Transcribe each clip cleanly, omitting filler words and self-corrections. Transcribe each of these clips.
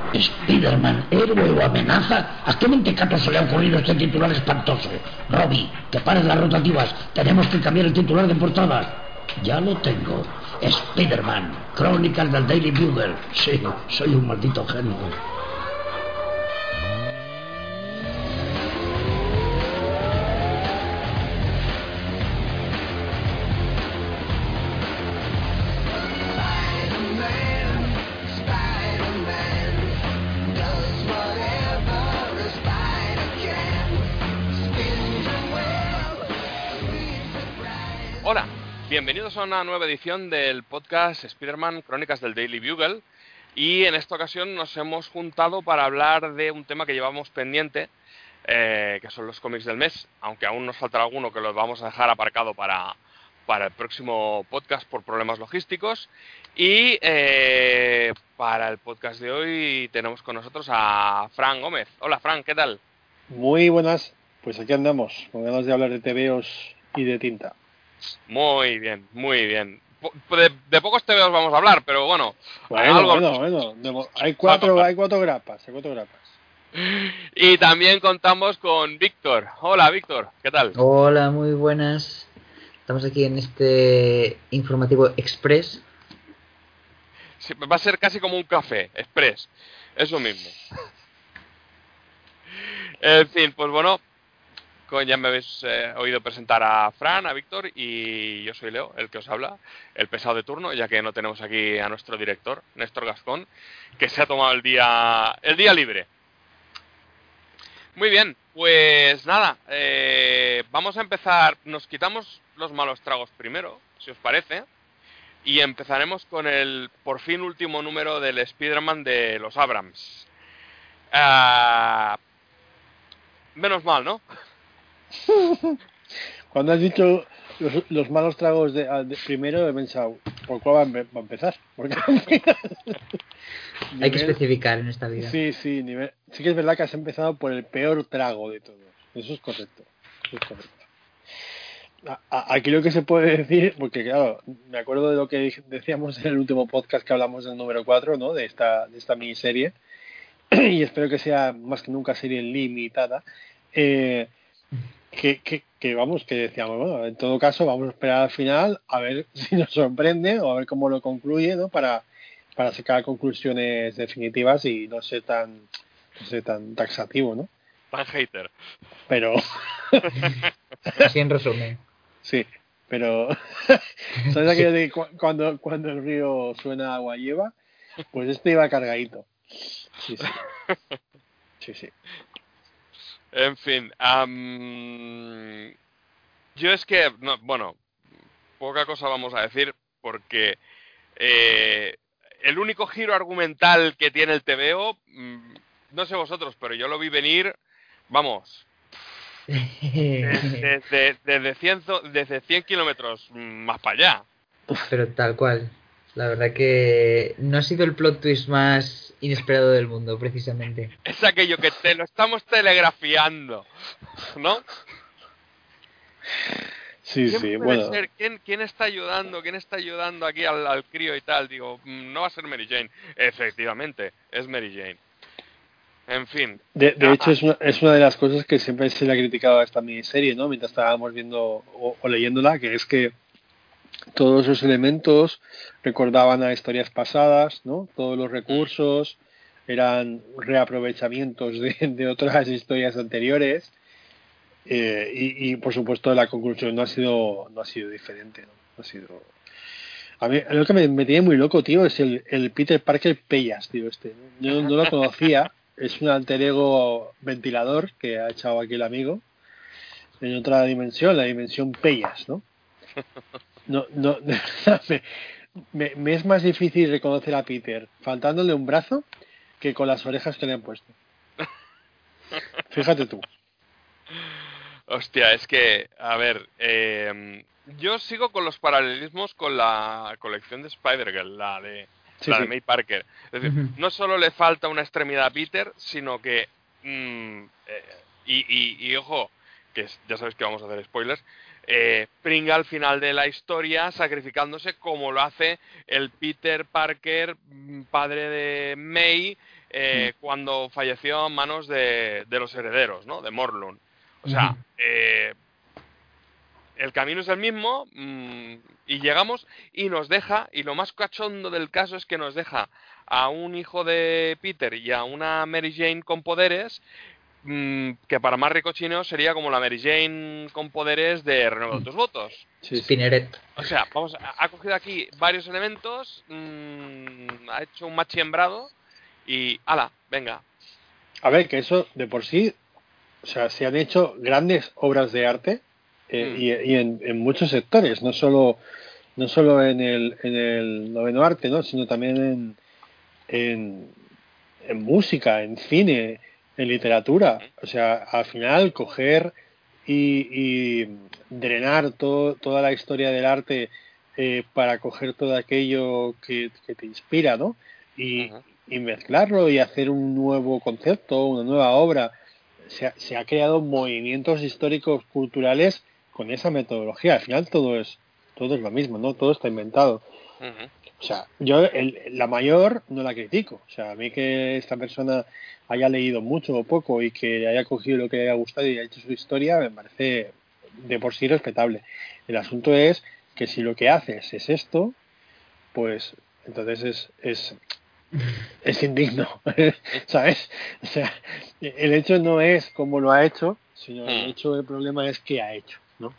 Spider-Man, héroe o amenaza. ¿A qué mentecato se le ha ocurrido este titular espantoso? Robbie, que pares las rotativas. Tenemos que cambiar el titular de portada. Ya lo tengo. Spider-Man, crónicas del Daily Bugle. Sí, soy un maldito genio. Hola, bienvenidos a una nueva edición del podcast Spider-Man Crónicas del Daily Bugle. Y en esta ocasión nos hemos juntado para hablar de un tema que llevamos pendiente, que son los cómics del mes, aunque aún nos faltará alguno que los vamos a dejar aparcado para el próximo podcast por problemas logísticos. Y para el podcast de hoy tenemos con nosotros a Fran Gómez. Hola Fran, ¿qué tal? Muy buenas, pues aquí andamos, con ganas de hablar de TVOs y de tinta. Muy bien, muy bien. De pocos TVOs vamos a hablar, pero bueno. Hay cuatro grapas, Y también contamos con Víctor. Hola Víctor, ¿qué tal? Hola, muy buenas. Estamos aquí en este informativo express. Sí, va a ser casi como un café, express. Eso mismo. En fin, pues bueno, ya me habéis oído presentar a Fran, a Víctor, y yo soy Leo, el que os habla, el pesado de turno, ya que no tenemos aquí a nuestro director, Néstor Gascón, que se ha tomado el día libre. Muy bien, pues nada, vamos a empezar, nos quitamos los malos tragos primero, si os parece, y empezaremos con el por fin último número del Spider-Man de los Abrams. Menos mal, ¿no? Cuando has dicho los malos tragos de primero, he pensado, ¿por cuál va a empezar? Porque hay que especificar en esta vida. Sí, sí que es verdad que has empezado por el peor trago de todos. Eso es correcto. Aquí lo que se puede decir, porque claro, me acuerdo de lo que decíamos en el último podcast que hablamos del número 4, ¿no? De esta miniserie, y espero que sea más que nunca serie limitada, que decíamos, bueno, en todo caso vamos a esperar al final a ver si nos sorprende o a ver cómo lo concluye, ¿no? Para sacar conclusiones definitivas y no ser tan taxativo, ¿no? Tan hater. Pero así en resumen. Sí, pero ¿sabes aquello de cuando el río suena agua lleva? Pues este iba cargadito. Sí. En fin, yo es que, no, bueno, poca cosa vamos a decir porque el único giro argumental que tiene el TVO, no sé vosotros, pero yo lo vi venir, vamos, desde 100 kilómetros más para allá. Pero tal cual. La verdad que no ha sido el plot twist más inesperado del mundo, precisamente. Es aquello que te lo estamos telegrafiando, ¿no? Sí, bueno. Ser? ¿Quién está ayudando? ¿Quién está ayudando aquí al crío y tal? Digo, no va a ser Mary Jane. Efectivamente, es Mary Jane. En fin. De hecho, es una de las cosas que siempre se le ha criticado a esta miniserie, ¿no? Mientras estábamos viendo o leyéndola, que es que todos los elementos recordaban a historias pasadas, ¿no? Todos los recursos eran reaprovechamientos de otras historias anteriores. Y por supuesto la conclusión no ha sido diferente, ¿no? Ha sido... A mí lo que me tiene muy loco, tío, es el Peter Parker Pellas, tío, este. Yo no lo conocía, es un alter ego ventilador que ha echado aquí el amigo en otra dimensión, la dimensión Pellas, ¿no? No, me es más difícil reconocer a Peter faltándole un brazo que con las orejas que le han puesto. Fíjate tú. Hostia, es que, a ver, yo sigo con los paralelismos con la colección de Spider-Girl, la de May Parker. Es decir, no solo le falta una extremidad a Peter, sino que, y ojo, que ya sabéis que vamos a hacer spoilers, pringa al final de la historia sacrificándose como lo hace el Peter Parker, padre de May, cuando falleció en manos de los herederos, ¿no? De Morlun. O sea, el camino es el mismo, y llegamos y nos deja, y lo más cachondo del caso es que nos deja a un hijo de Peter y a una Mary Jane con poderes, que para más ricochineo sería como la Mary Jane con poderes de Renueva tus votos. Sí, sí. Spinneret. O sea, ha cogido aquí varios elementos, ha hecho un machiembrado y ¡hala! Venga. A ver, que eso de por sí, o sea, se han hecho grandes obras de arte y en muchos sectores, no solo en el noveno arte, ¿no? Sino también en música, en cine, en literatura. O sea, al final coger y drenar toda la historia del arte para coger todo aquello que te inspira, ¿no? Y mezclarlo y hacer un nuevo concepto, una nueva obra. Se ha creado movimientos históricos culturales con esa metodología. Al final todo es lo mismo, ¿no? Todo está inventado. O sea, yo la mayor no la critico. O sea, a mí que esta persona haya leído mucho o poco y que haya cogido lo que le haya gustado y haya hecho su historia, me parece de por sí respetable. El asunto es que si lo que haces es esto, pues entonces es indigno, ¿sabes? O sea, el hecho no es cómo lo ha hecho, sino el problema es qué ha hecho, ¿no?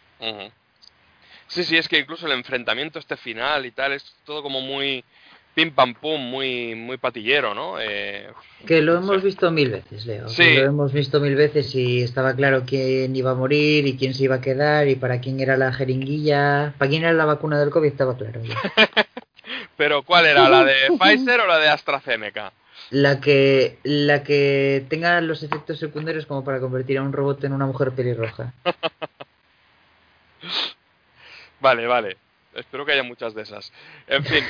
Sí, es que incluso el enfrentamiento final y tal es todo como muy pim pam pum, muy patillero, ¿no? Que lo hemos visto 1000 veces, Leo. Sí. Que lo hemos visto 1000 veces y estaba claro quién iba a morir y quién se iba a quedar y para quién era la jeringuilla. Para quién era la vacuna del COVID estaba claro. Pero ¿cuál era? ¿La de Pfizer o la de AstraZeneca? La que tenga los efectos secundarios como para convertir a un robot en una mujer pelirroja. Vale. Espero que haya muchas de esas. En fin.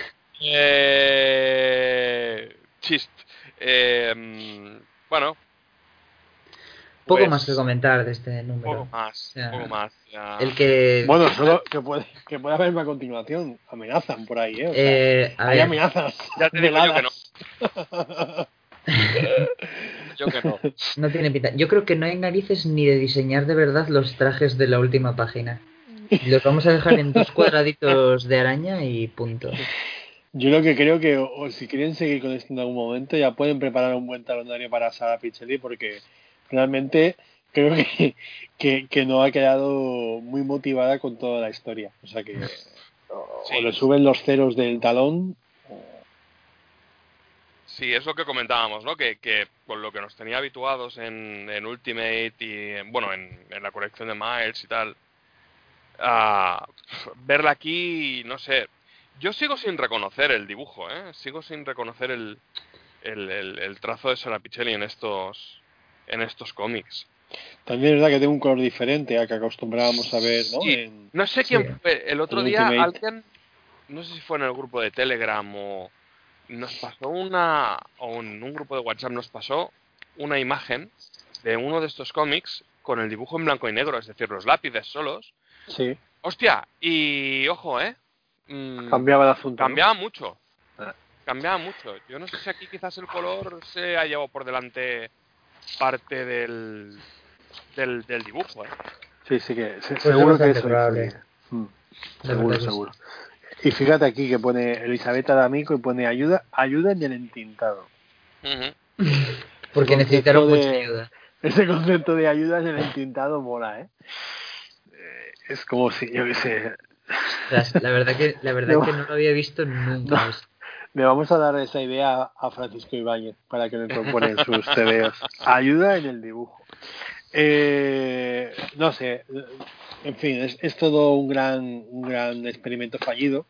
Chist. Bueno. Poco más que comentar de este número. Poco más. Ya. El que... Bueno, solo que puede haber una continuación. Amenazan por ahí, ¿eh? O sea, hay amenazas. Ya te digo yo que no. Yo que no. No tiene pinta. Yo creo que no hay narices ni de diseñar de verdad los trajes de la última página. Los vamos a dejar en 2 cuadraditos de araña y punto. Yo lo que creo que, o si quieren seguir con esto en algún momento, ya pueden preparar un buen talonario para Sara Pichelli, porque realmente creo que no ha quedado muy motivada con toda la historia. O sea que o le suben los ceros del talón. Sí, es lo que comentábamos, ¿no? Que con lo que nos tenía habituados en Ultimate y, bueno, en la colección de Miles y tal, verla aquí, no sé. Yo sigo sin reconocer el dibujo, ¿eh? Sigo sin reconocer el trazo de Sara Pichelli en estos cómics. También es verdad que tiene un color diferente al que acostumbrábamos a ver, ¿no? Sí. No sé quién fue. El otro día alguien, no sé si fue en el grupo de Telegram o nos pasó en un grupo de WhatsApp nos pasó una imagen de uno de estos cómics con el dibujo en blanco y negro, es decir, los lápices solos. Sí. Hostia, y ojo, cambiaba el asunto. Cambiaba mucho. Cambiaba mucho. Yo no sé si aquí quizás el color se ha llevado por delante parte del dibujo, ¿eh? Sí, que seguro que eso probable. Seguro. Y fíjate aquí que pone Elisabetta D'Amico y pone ayuda en el entintado. Porque necesitaron mucha ayuda. Ese concepto de ayuda en el entintado mola, ¿eh? Es como si, yo qué sé... La verdad que no lo había visto nunca. No. Le vamos a dar esa idea a Francisco Ibáñez para que me proponen sus TVOs. Ayuda en el dibujo. No sé, en fin, es todo un gran experimento fallido.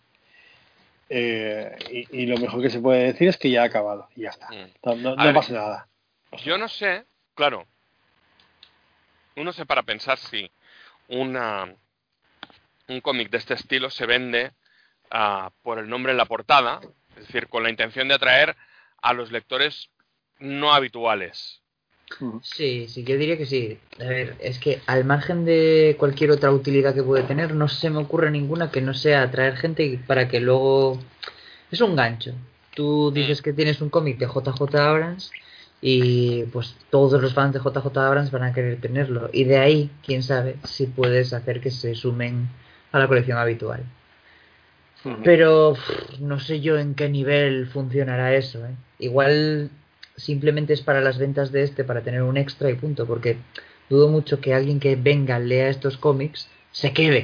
Y lo mejor que se puede decir es que ya ha acabado y ya está. No pasa nada. Yo no sé, claro. Uno se para pensar si un cómic de este estilo se vende por el nombre en la portada, es decir, con la intención de atraer a los lectores no habituales. Sí, yo diría que sí. A ver, es que al margen de cualquier otra utilidad que puede tener, no se me ocurre ninguna que no sea atraer gente para que luego... Es un gancho. Tú dices que tienes un cómic de JJ Abrams y pues todos los fans de JJ Abrams van a querer tenerlo. Y de ahí, quién sabe, si puedes hacer que se sumen a la colección habitual. Pero no sé yo en qué nivel funcionará eso, ¿eh? Igual simplemente es para las ventas de para tener un extra y punto, porque dudo mucho que alguien que venga, lea estos cómics, se quede.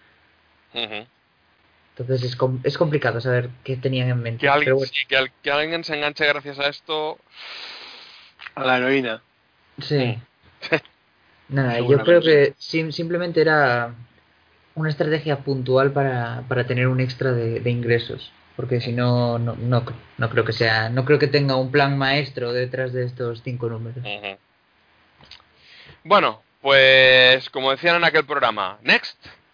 Entonces es complicado saber qué tenían en mente. Que alguien, Pero bueno. sí, que alguien se enganche gracias a esto. A la heroína. Sí. Nada, yo Seguramente. creo que simplemente era una estrategia puntual para tener un extra de ingresos. Porque si no, no creo que sea, no creo que tenga un plan maestro detrás de estos 5 números. Bueno, pues como decían en aquel programa, next.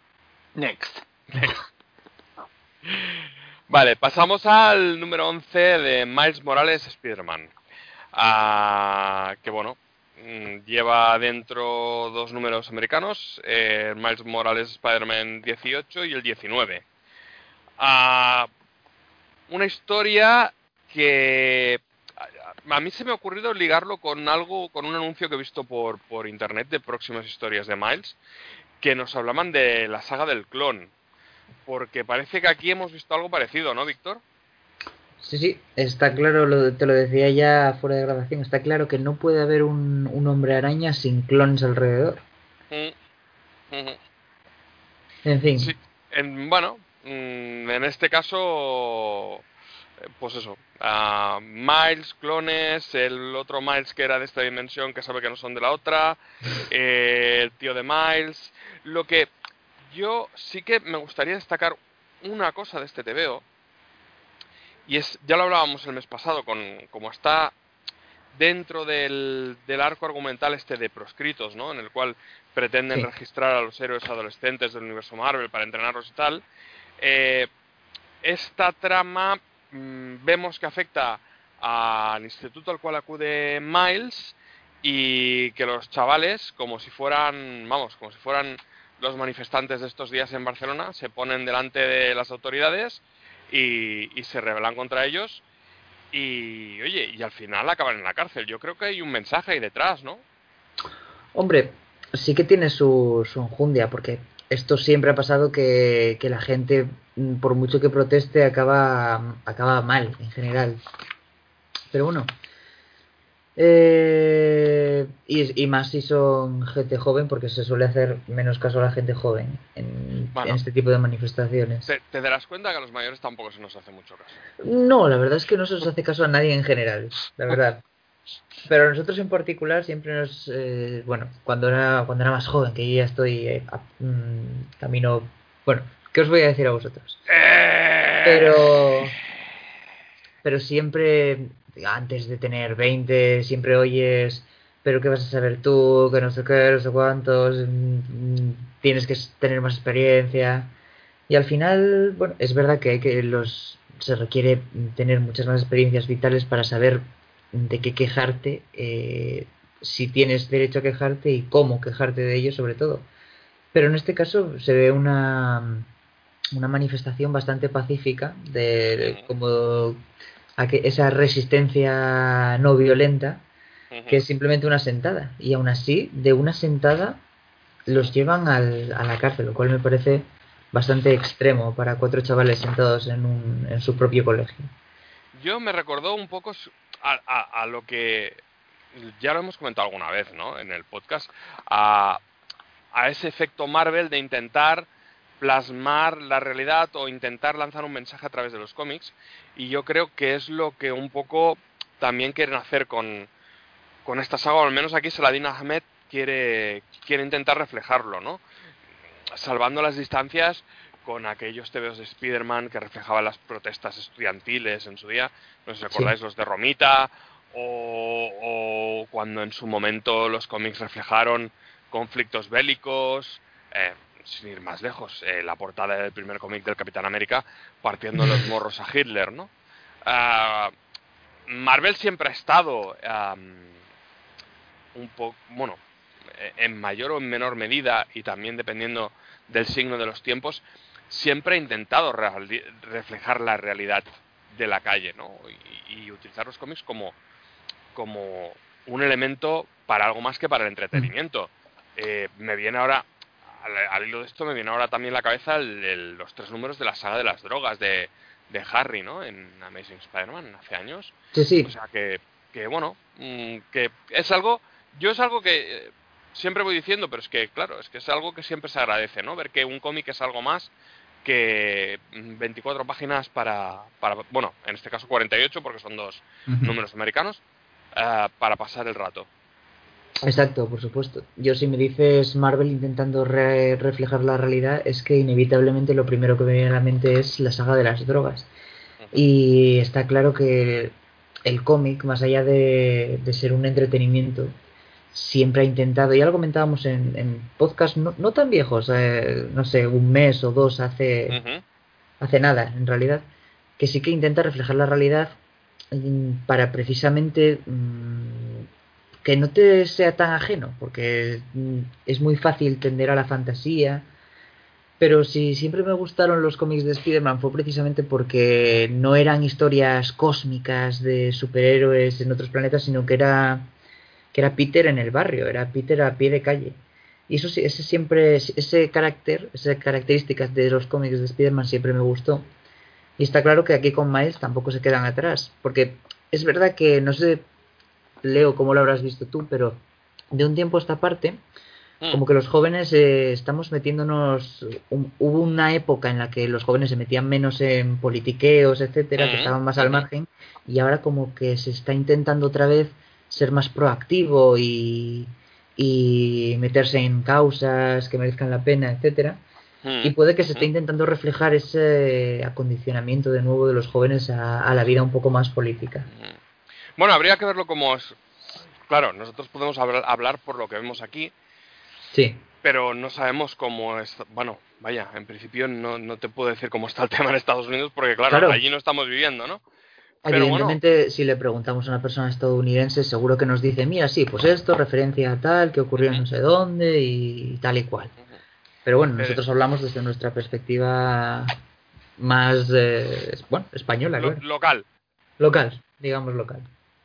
Vale, pasamos al número 11 de Miles Morales Spider-Man. Que bueno, lleva dentro 2 números americanos, Miles Morales Spider-Man 18 y el 19. Una historia que a mí se me ha ocurrido ligarlo con algo, con un anuncio que he visto por internet de próximas historias de Miles, que nos hablaban de la saga del clon. Porque parece que aquí hemos visto algo parecido, ¿no, Víctor? Sí, está claro, te lo decía ya fuera de grabación, está claro que no puede haber un hombre araña sin clones alrededor. En fin. Sí, bueno, en este caso, pues eso, Miles, clones, el otro Miles que era de esta dimensión que sabe que no son de la otra, el tío de Miles. Lo que yo sí que me gustaría destacar una cosa de este TVO, y es, ya lo hablábamos el mes pasado, como está dentro del arco argumental este de proscritos, ¿no? En el cual pretenden registrar a los héroes adolescentes del universo Marvel para entrenarlos y tal. Esta trama vemos que afecta al instituto al cual acude Miles y que los chavales, como si fueran los manifestantes de estos días en Barcelona, se ponen delante de las autoridades y se rebelan contra ellos. Y, oye, y al final acaban en la cárcel. Yo creo que hay un mensaje ahí detrás, ¿no? Hombre, sí que tiene su enjundia, porque esto siempre ha pasado que la gente, por mucho que proteste, acaba mal, en general. Pero bueno. Y más si son gente joven, porque se suele hacer menos caso a la gente joven en este tipo de manifestaciones. Te darás cuenta que a los mayores tampoco se nos hace mucho caso. No, la verdad es que no se nos hace caso a nadie en general, la verdad. Pero a nosotros en particular siempre nos... bueno, cuando era más joven, que yo ya estoy camino... Bueno, ¿qué os voy a decir a vosotros? Pero siempre, antes de tener 20, siempre oyes, pero ¿qué vas a saber tú? Que no sé qué, no sé cuántos, tienes que tener más experiencia. Y al final, bueno, es verdad que se requiere tener muchas más experiencias vitales para saber de qué quejarte, si tienes derecho a quejarte y cómo quejarte de ello sobre todo. Pero en este caso se ve una manifestación bastante pacífica de como esa resistencia no violenta, que es simplemente una sentada. Y aún así, de una sentada los llevan a la cárcel, lo cual me parece bastante extremo para 4 chavales sentados en su propio colegio. Yo me recordó un poco a lo que ya lo hemos comentado alguna vez, ¿no? En el podcast, a ese efecto Marvel de intentar plasmar la realidad o intentar lanzar un mensaje a través de los cómics, y yo creo que es lo que un poco también quieren hacer con esta saga, o al menos aquí Saladin Ahmed quiere intentar reflejarlo, ¿no? Salvando las distancias con aquellos TVOs de Spider-Man que reflejaban las protestas estudiantiles en su día, no sé si recordáis los de Romita, o cuando en su momento los cómics reflejaron conflictos bélicos, sin ir más lejos, la portada del primer cómic del Capitán América partiendo los morros a Hitler, ¿no? Marvel siempre ha estado un poco, bueno, en mayor o en menor medida, y también dependiendo del signo de los tiempos, siempre ha intentado reflejar la realidad de la calle, ¿no? Y utilizar los cómics como un elemento para algo más que para el entretenimiento. Me viene ahora, al hilo de esto, me viene ahora también a la cabeza los 3 números de la saga de las drogas de Harry, ¿no? En Amazing Spider-Man hace años. Sí, sí. O sea que bueno, que es algo que siempre voy diciendo, pero es que claro, es que es algo que siempre se agradece, ¿no? Ver que un cómic es algo más que 24 páginas para bueno, en este caso 48 porque son 2 números americanos, para pasar el rato. Exacto, por supuesto. Yo, si me dices Marvel intentando reflejar la realidad, es que inevitablemente lo primero que me viene a la mente es la saga de las drogas. Y está claro que el cómic, más allá de ser un entretenimiento, siempre ha intentado, ya lo comentábamos en podcast no tan viejos, no sé, un mes o dos hace nada, en realidad, que sí que intenta reflejar la realidad para precisamente que no te sea tan ajeno, porque es muy fácil tender a la fantasía. Pero si siempre me gustaron los cómics de Spider-Man fue precisamente porque no eran historias cósmicas de superhéroes en otros planetas, sino que era Peter en el barrio, era Peter a pie de calle. Y eso sí, ese carácter, esas características de los cómics de Spider-Man siempre me gustó. Y está claro que aquí con Miles tampoco se quedan atrás, porque es verdad que, no sé, Leo, cómo lo habrás visto tú, pero de un tiempo a esta parte, como que los jóvenes estamos metiéndonos. Hubo una época en la que los jóvenes se metían menos en politiqueos, etcétera, que estaban más al margen, y ahora como que se está intentando otra vez ser más proactivo y meterse en causas que merezcan la pena, etcétera. Y puede que se esté intentando reflejar ese acondicionamiento de nuevo de los jóvenes a la vida un poco más política. Bueno, habría que verlo como es. Claro, nosotros podemos hablar por lo que vemos aquí. Sí. Pero no sabemos cómo es. Bueno, vaya, en principio no te puedo decir cómo está el tema en Estados Unidos porque, claro, allí no estamos viviendo, ¿no? Pero evidentemente, bueno, si le preguntamos a una persona estadounidense, seguro que nos dice, mira, sí, pues esto, referencia a tal, que ocurrió en no sé dónde y tal y cual. Pero bueno, nosotros hablamos desde nuestra perspectiva más, bueno, española, claro. Local, digamos local.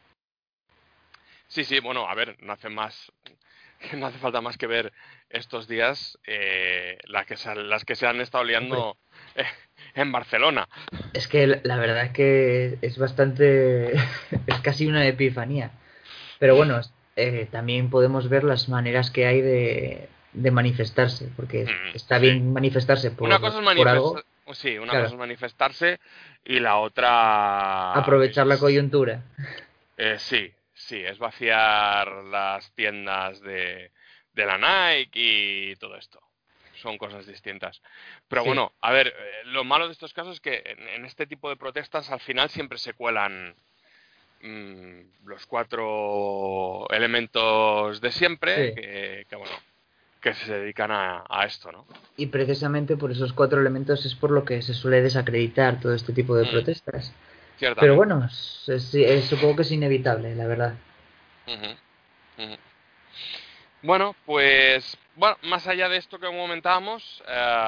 Sí, bueno, a ver, no hace falta más que ver estos días las que se han estado liando en Barcelona. Es que la verdad es que es bastante, es casi una epifanía. Pero bueno, también podemos ver las maneras que hay de manifestarse, porque está bien manifestarse por algo. Sí, una cosa es manifestarse y la otra aprovechar la coyuntura. Sí, es vaciar las tiendas de la Nike y todo esto. Son cosas distintas. Pero bueno, a ver, lo malo de estos casos es que en este tipo de protestas al final siempre se cuelan los 4 elementos de siempre que se dedican a esto, ¿no? Y precisamente por esos 4 elementos es por lo que se suele desacreditar todo este tipo de protestas. Pero bueno, supongo que es inevitable, la verdad. Bueno, pues más allá de esto que comentábamos,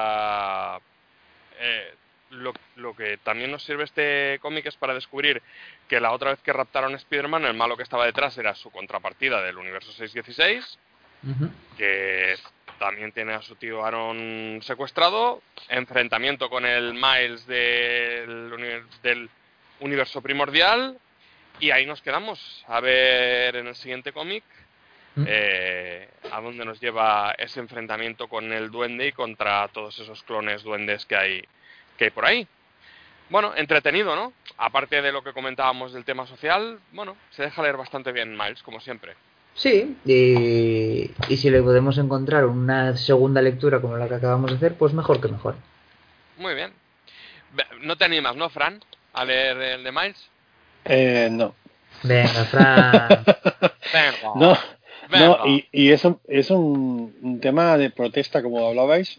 lo que también nos sirve este cómic es para descubrir que la otra vez que raptaron a Spider-Man, el malo que estaba detrás era su contrapartida del universo 616, que también tiene a su tío Aaron secuestrado, enfrentamiento con el Miles del universo primordial, y ahí nos quedamos a ver en el siguiente cómic a dónde nos lleva ese enfrentamiento con el duende y contra todos esos clones duendes que hay por ahí. Bueno, entretenido, ¿no? Aparte de lo que comentábamos del tema social, bueno, se deja leer bastante bien Miles, como siempre. Sí, y si le podemos encontrar una segunda lectura como la que acabamos de hacer, pues mejor que mejor. Muy bien. ¿No te animas, no, Fran, a leer el de Miles? No. Venga, Fran. No, y eso es un tema de protesta, como hablabais,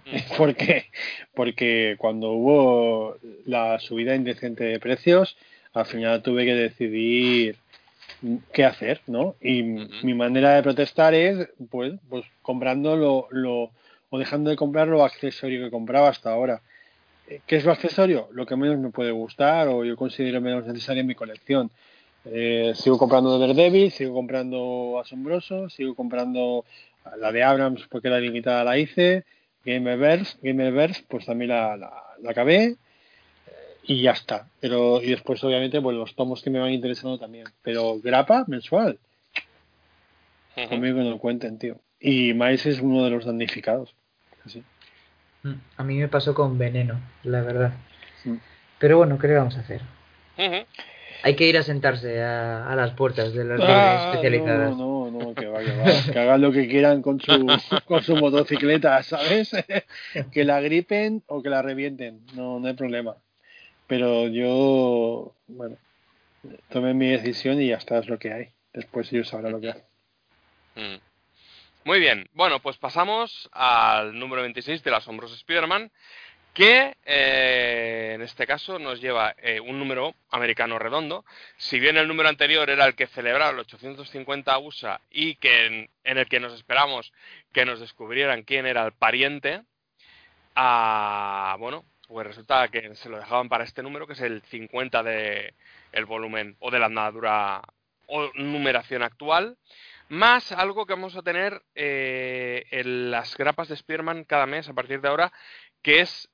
porque cuando hubo la subida indecente de precios, al final tuve que decidir qué hacer, ¿no? Y mi manera de protestar es, pues comprando o dejando de comprar lo accesorio que compraba hasta ahora. ¿Qué es lo accesorio? Lo que menos me puede gustar o yo considero menos necesario en mi colección. Sigo comprando Daredevil, sigo comprando Asombroso, sigo comprando la de Abrams porque la limitada la hice, Gamerverse pues también la acabé y ya está. Pero y después obviamente pues los tomos que me van interesando también. Pero grapa mensual, conmigo no cuenten, tío. Y Miles es uno de los damnificados. Así. A mí me pasó con Veneno, la verdad. Mm. Pero bueno, ¿qué le vamos a hacer? Ujú. Hay que ir a sentarse a las puertas de las librerías especializadas. No, que va, que va. Que hagan lo que quieran con su motocicleta, ¿sabes? Que la gripen o que la revienten, no hay problema. Pero yo, bueno, tomé mi decisión y ya está, es lo que hay. Después ellos sabrán lo que hacen. Mm. Muy bien, bueno, pues pasamos al número 26 del Asombroso Spider-Man, que en este caso nos lleva un número americano redondo. Si bien el número anterior era el que celebraba el 850 USA y que en el que nos esperamos que nos descubrieran quién era el pariente, bueno, pues resulta que se lo dejaban para este número, que es el 50 de el volumen o de la andadura o numeración actual, más algo que vamos a tener en las grapas de Spider-Man cada mes a partir de ahora, que es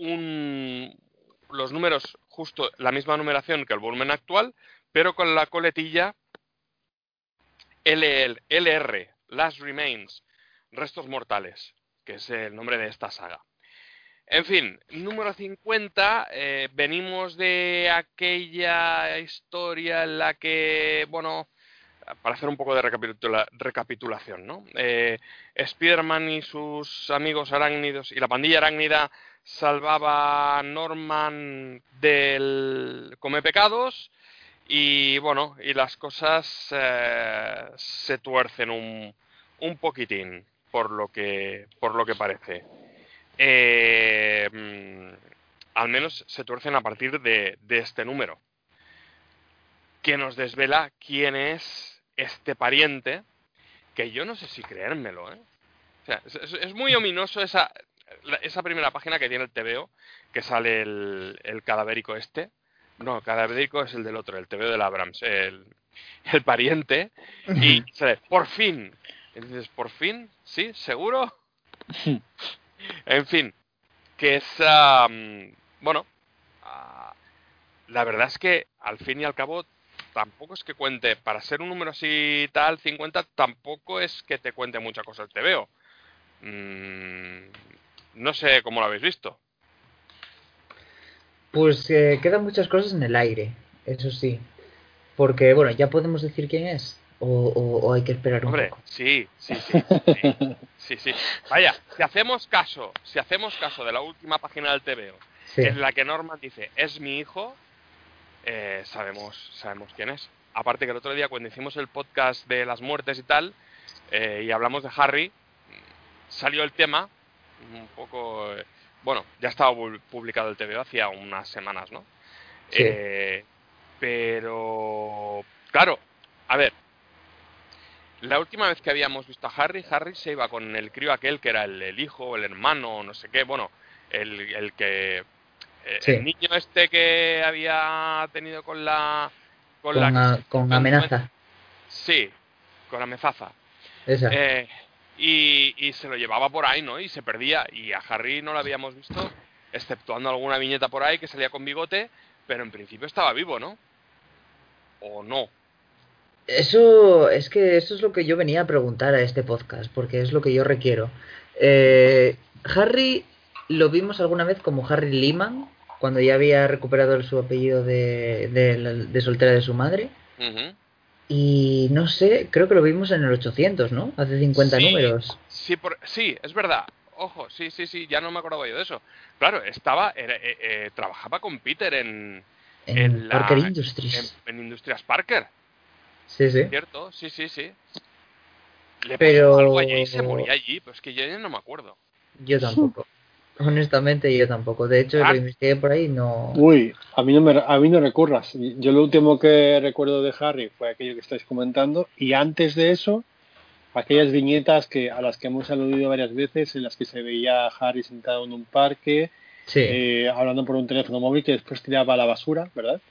los números justo la misma numeración que el volumen actual, pero con la coletilla LR, Last Remains, Restos Mortales, que es el nombre de esta saga. En fin, número 50, venimos de aquella historia en la que, bueno, para hacer un poco de recapitulación, ¿no? Spider-Man y sus amigos arácnidos y la pandilla arácnida salvaba a Norman del come pecados y, bueno, y las cosas se tuercen un poquitín, por lo que parece. Al menos se tuercen a partir de este número, que nos desvela quién es este pariente, que yo no sé si creérmelo, ¿eh? O sea, es muy ominoso esa primera página que tiene el TVO, que sale el cadavérico este. No, el cadavérico es el del otro, el TVO del Abrams, el pariente, y sale, por fin. Y dices, ¿por fin? ¿Sí? ¿Seguro? En fin, que es, bueno, la verdad es que al fin y al cabo tampoco es que cuente, para ser un número así tal, 50, tampoco es que te cuente mucha cosa el TVO. No sé cómo lo habéis visto. Pues quedan muchas cosas en el aire, eso sí. Porque, bueno, ¿ya podemos decir quién es? ¿O hay que esperar un Hombre, poco? sí. Vaya, si hacemos caso de la última página del TVO, Sí. en la que Norman dice, es mi hijo, sabemos quién es. Aparte que el otro día cuando hicimos el podcast de las muertes y tal, y hablamos de Harry, salió el tema, un poco... bueno, ya estaba publicado el TVO hacía unas semanas, ¿no? Sí. Pero... claro, a ver, la última vez que habíamos visto a Harry se iba con el crío aquel que era el hijo, el hermano, no sé qué, bueno, el que... Sí. el niño este que había tenido con la Con amenaza. Sí, con Amezaza. Esa. Y se lo llevaba por ahí, ¿no? Y se perdía. Y a Harry no lo habíamos visto, exceptuando alguna viñeta por ahí que salía con bigote, pero en principio estaba vivo, ¿no? ¿O no? Eso es lo que yo venía a preguntar a este podcast, porque es lo que yo requiero. Harry lo vimos alguna vez como Harry Lehman, cuando ya había recuperado su apellido de soltera de su madre. Uh-huh. Y no sé, creo que lo vimos en el 800, ¿no? Hace 50 Sí, números. sí, es verdad. Ojo, sí, ya no me acordaba yo de eso. Claro, trabajaba con Peter en Parker Industries. en Industrias Parker. Sí, sí. ¿Cierto? Sí. Le pasaba algo allí y se moría Pero allí, pero es que yo ya no me acuerdo. yo tampoco. Honestamente, yo tampoco. De hecho, lo investigué por ahí, no. Uy, a mí no recurras. Yo lo último que recuerdo de Harry fue aquello que estáis comentando y antes de eso, aquellas viñetas a las que hemos aludido varias veces en las que se veía a Harry sentado en un parque Sí. hablando por un teléfono móvil que después tiraba a la basura, ¿verdad?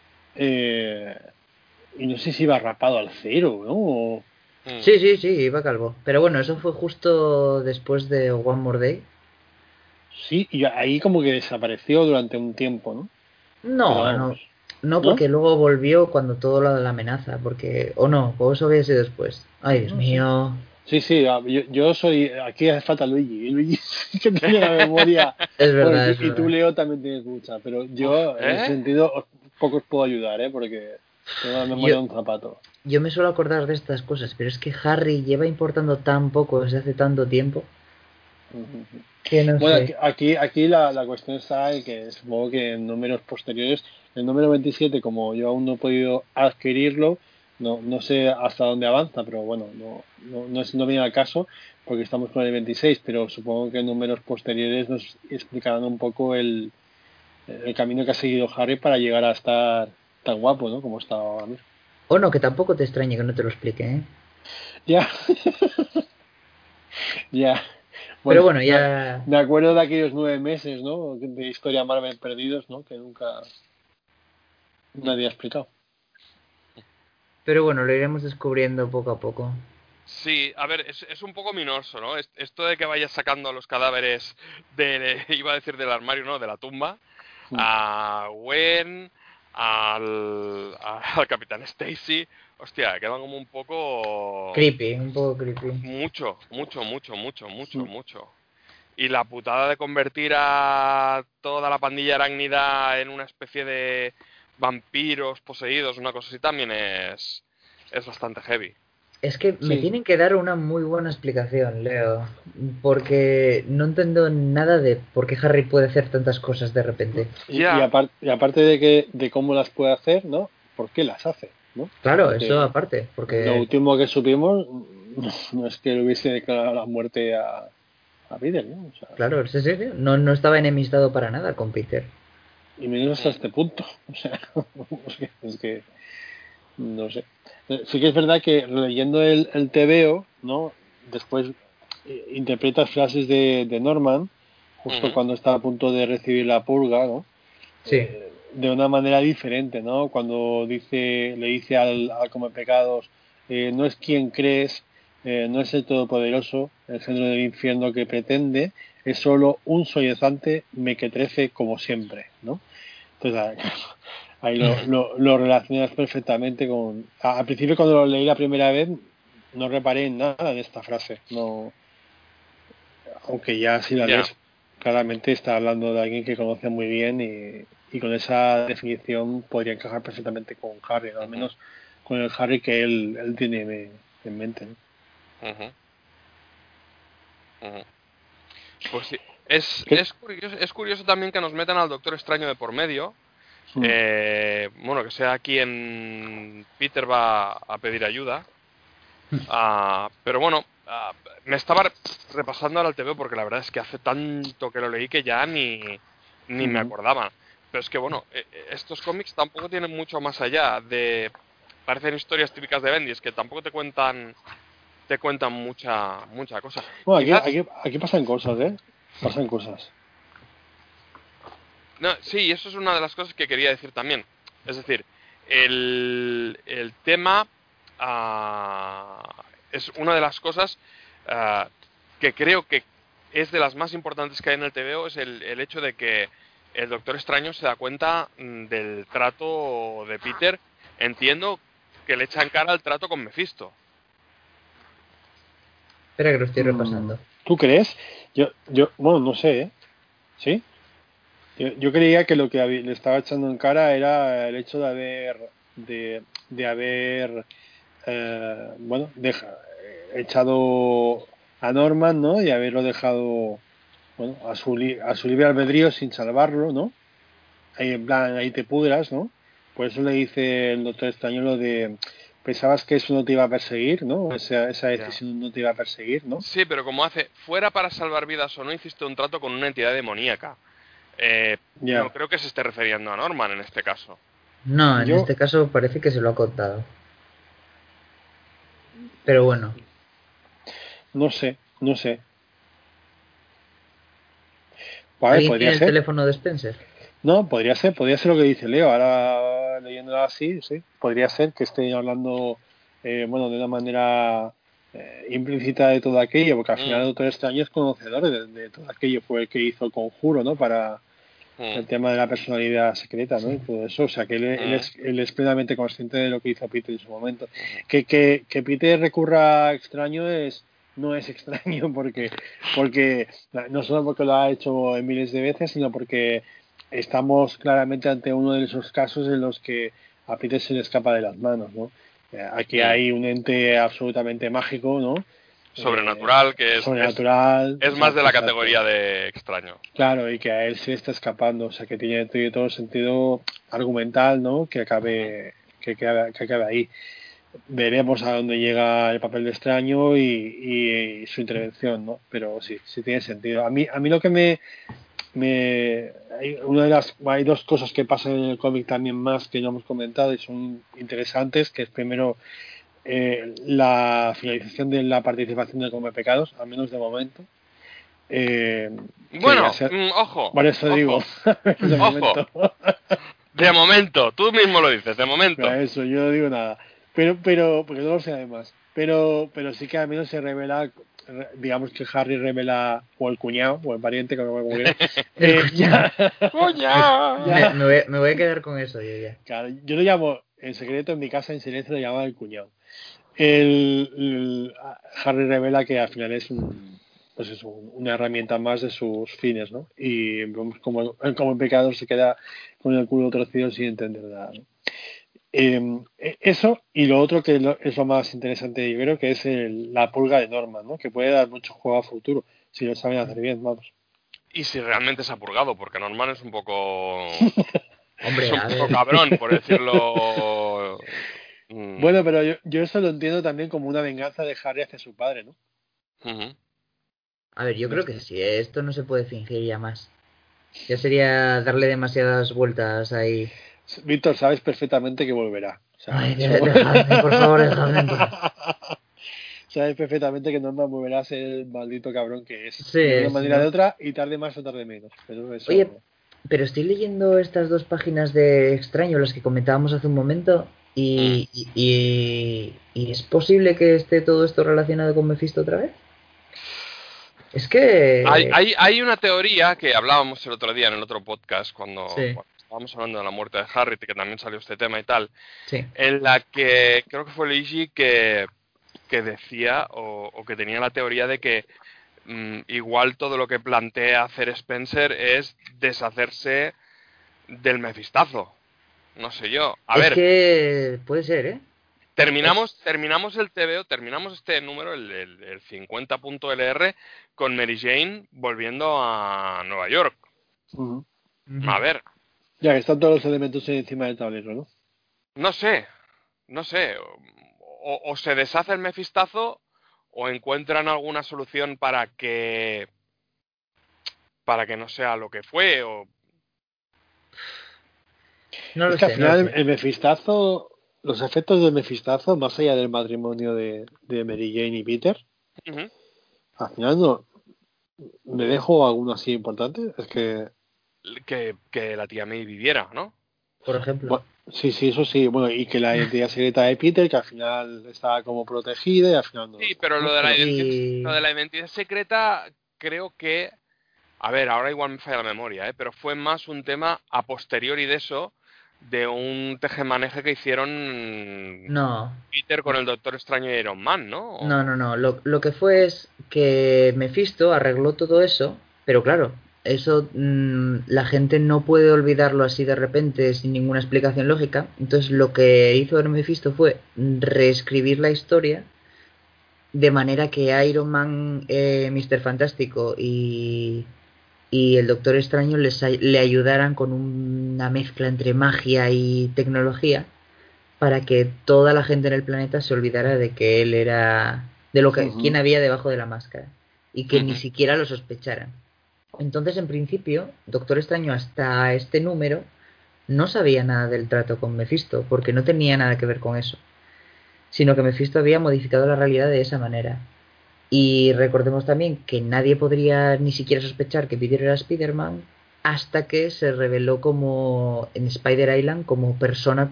Y no sé si iba rapado al cero, ¿no? Sí, sí, sí, iba calvo. Pero bueno, eso fue justo después de One More Day. Sí, y ahí como que desapareció durante un tiempo, ¿no? Pero No, vamos, no. No, ¿no? porque luego volvió cuando todo lo de la amenaza, porque... O no, o eso había sido después. Ay, Dios No, sí. mío. Sí, sí, yo soy. Aquí hace falta Luigi. Y Luigi sí que tiene la memoria. Es Bueno, verdad, es y tú, verdad. Leo, también tienes mucha. Pero Uf, yo, en ese ¿eh? sentido, poco os puedo ayudar, ¿eh? Porque tengo la Yo, memoria de un zapato. yo me suelo acordar de estas cosas, pero es que Harry lleva importando tan poco desde hace tanto tiempo Ujú. que no Bueno, sé. aquí la cuestión está en que supongo que en números posteriores, el número 27, como yo aún no he podido adquirirlo, no sé hasta dónde avanza, pero bueno, no viene al caso porque estamos con el 26, pero supongo que en números posteriores nos explicarán un poco el camino que ha seguido Harry para llegar a estar tan guapo, ¿no? Como está ahora mismo. O no, que tampoco te extrañe que no te lo explique, ¿eh? Ya, ya. Pero Bueno, bueno, ya... me acuerdo de aquellos 9 meses, ¿no? De historia Marvel perdidos, ¿no? Que nunca nadie ha explicado. Pero bueno, lo iremos descubriendo poco a poco. Sí, a ver, es un poco minoso, ¿no? Esto de que vayas sacando los cadáveres iba a decir del armario, ¿no? De la tumba, Mm. a Gwen, al Capitán Stacy, hostia, quedan como un poco... Creepy, un poco creepy. Mucho, mucho, mucho, mucho, mucho, Mm. mucho. Y la putada de convertir a toda la pandilla arácnida en una especie de vampiros poseídos, una cosa así, también es bastante heavy. Es que me Sí, tienen que dar una muy buena explicación, Leo. Porque no entiendo nada de por qué Harry puede hacer tantas cosas de repente. Ya, y aparte de cómo las puede hacer, ¿no? ¿Por qué las hace? ¿No? Claro, eso Porque aparte, lo porque... último que supimos no es que le hubiese declarado la muerte a Peter, ¿no? O sea, Claro, sí, sí, sí, no estaba enemistado para nada con Peter. y menos hasta mm, este punto. O sea, es que no sé. Sí que es verdad que leyendo el TVO, ¿no? Después interpretas frases de Norman, justo ujú, cuando está a punto de recibir la purga, ¿no? Sí, De una manera diferente, ¿no? Cuando le dice al come pecados, no es quien crees, no es el todopoderoso, el género del infierno que pretende, es solo un sollozante mequetrefe como siempre, ¿no? Entonces ahí lo relacionas perfectamente con... Al principio cuando lo leí la primera vez no reparé en nada de esta frase, no, aunque ya si la ya, lees claramente está hablando de alguien que conoce muy bien y con esa definición podría encajar perfectamente con Harry, ¿no? Al ujú, menos con el Harry que él tiene en mente, ¿no? ujú, ujú. Pues sí, Que- es curioso también que nos metan al Doctor Extraño de por medio. mm, Bueno, que sea quien Peter va a pedir ayuda. Pero bueno, me estaba repasando ahora el TV porque la verdad es que hace tanto que lo leí que ya ni me mm. acordaba. Pero es que bueno, estos cómics tampoco tienen mucho más allá de... Parecen historias típicas de Bendis que tampoco te cuentan mucha cosa. Bueno, Quizás, aquí pasan cosas, ¿eh? Pasan cosas. no, sí, eso es una de las cosas que quería decir también. Es decir, el tema es una de las cosas ah, que creo que es de las más importantes que hay en el TVO, es el hecho de que el Doctor Extraño se da cuenta del trato de Peter. Entiendo que le echan cara al trato con Mephisto. espera que lo estoy Mm, repasando. ¿Tú crees? Bueno, no sé, ¿eh? ¿Sí? Yo creía que lo que le estaba echando en cara era el hecho de haber bueno, echado a Norman, ¿no? Y haberlo dejado, bueno, a su libre albedrío sin salvarlo, ¿no? Ahí en plan, ahí te pudras, ¿no? Por eso le dice el doctor Extraño lo de, pensabas que eso no te iba a perseguir, ¿no? Esa Ya. decisión no te iba a perseguir, ¿no? Sí, pero como hace, fuera para salvar vidas o no, hiciste un trato con una entidad demoníaca. No Ya, creo que se esté refiriendo a Norman en este caso. No, en yo este caso parece que se lo ha contado. Pero bueno, no sé, no sé. Vale, ¿Alguien podría tiene el ser. teléfono de Spencer? No, podría ser lo que dice Leo. Ahora leyéndolo así, sí. Podría ser que esté hablando, bueno, de una manera implícita de todo aquello, porque al final el Doctor Extraño es conocedor de todo aquello. Fue el que hizo el conjuro, ¿no? Para el tema de la personalidad secreta, ¿no? Y todo eso. O sea, que él es plenamente consciente de lo que hizo Peter en su momento. Que Peter recurra a Extraño no es extraño porque no solo porque lo ha hecho en miles de veces, sino porque estamos claramente ante uno de esos casos en los que a Peter se le escapa de las manos, ¿no? Aquí hay un ente absolutamente mágico, ¿no? Sobrenatural, que sobrenatural, es más de la categoría de extraño. Claro, y que a él se le está escapando, o sea, que tiene todo el sentido argumental, ¿no? Que acabe ahí. Veremos a dónde llega el papel de extraño y su intervención, ¿no? Pero sí tiene sentido. A mí lo que hay dos cosas que pasan en el cómic también más que no hemos comentado y son interesantes, que es primero la finalización de la participación de Come Pecados, al menos de momento. Bueno, ojo. Por eso digo, de momento. De momento, tú mismo lo dices, de momento. Para eso, yo no digo nada. Pero, porque no lo sé además. Pero sí que al menos se revela, digamos que Harry revela, o el cuñado, o el pariente, como ya. ¡Cuñado! Me voy a quedar con eso yo ya. Claro, yo lo llamo, en secreto, en mi casa, en silencio, lo llamaba el cuñado. Harry revela que al final es una herramienta más de sus fines, ¿no? Y vemos como el pecador se queda con el culo torcido sin entender nada, ¿no? Eso, y lo otro que es lo más interesante, yo creo, que es la pulga de Norman, ¿no? Que puede dar mucho juego a futuro, si lo saben hacer bien, vamos. Y si realmente se ha purgado, porque Norman es un poco... Hombre, es un poco cabrón, por decirlo... Bueno, pero yo eso lo entiendo también como una venganza de Harry hacia su padre, ¿no? A ver, yo creo que sí, esto no se puede fingir ya más. Ya sería darle demasiadas vueltas ahí. Víctor, sabes perfectamente que volverá. O sea, ay, dejadme, por favor, dejadme en paz. Sabes perfectamente que Norman volverá a ser el maldito cabrón que es. Sí, de una manera ¿no? de otra, y tarde más o tarde menos. Pero eso... Oye, pero estoy leyendo estas dos páginas de Extraño, las que comentábamos hace un momento, y ¿es posible que esté todo esto relacionado con Mephisto otra vez? Es que... Hay una teoría que hablábamos el otro día en el otro podcast, cuando estábamos hablando de la muerte de Harry, que también salió este tema y tal, en la que creo que fue Luigi que decía o que tenía la teoría de que igual todo lo que plantea hacer Spencer es deshacerse del mefistazo. No sé yo. A ver. Es que puede ser, ¿eh? Terminamos el TVO, terminamos este número, el 50.lr, con Mary Jane volviendo a Nueva York. A ver. Ya que están todos los elementos encima del tablero, ¿no? No sé. O se deshace el mefistazo o encuentran alguna solución para que no sea lo que fue o... No lo sé, al final el mefistazo, los efectos del mefistazo, más allá del matrimonio de Mary Jane y Peter, al final no me dejo alguno así importante. Es que la tía May viviera, ¿no? Por ejemplo. Bueno, sí, eso sí. Bueno, y que la identidad secreta de Peter, que al final estaba como protegida y al final no. Sí, pero lo de la identidad secreta creo que... A ver, ahora igual me falla la memoria, pero fue más un tema a posteriori de eso, de un tejemaneje que hicieron Peter con el Doctor Extraño y Iron Man, ¿no? No. Lo que fue es que Mephisto arregló todo eso, pero claro, eso la gente no puede olvidarlo así de repente sin ninguna explicación lógica. Entonces lo que hizo Mephisto fue reescribir la historia de manera que Iron Man, Mr. Fantástico y el Doctor Extraño le ayudaran con una mezcla entre magia y tecnología para que toda la gente en el planeta se olvidara de que él era... de lo que quién había debajo de la máscara y que ni siquiera lo sospecharan. Entonces, en principio, Doctor Extraño hasta este número no sabía nada del trato con Mephisto, porque no tenía nada que ver con eso, sino que Mephisto había modificado la realidad de esa manera. Y recordemos también que nadie podría ni siquiera sospechar que Peter era Spider-Man hasta que se reveló como en Spider Island como persona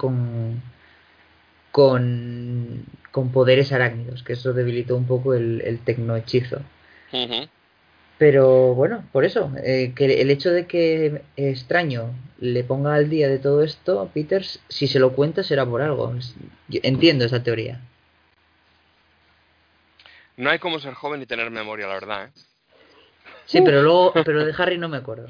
con poderes arácnidos, que eso debilitó un poco el tecnohechizo. Ujú. Pero bueno, por eso, que el hecho de que Extraño le ponga al día de todo esto, Peters, si se lo cuenta será por algo. Yo entiendo esa teoría. No hay como ser joven y tener memoria, la verdad, ¿eh? Sí, pero de Harry no me acuerdo.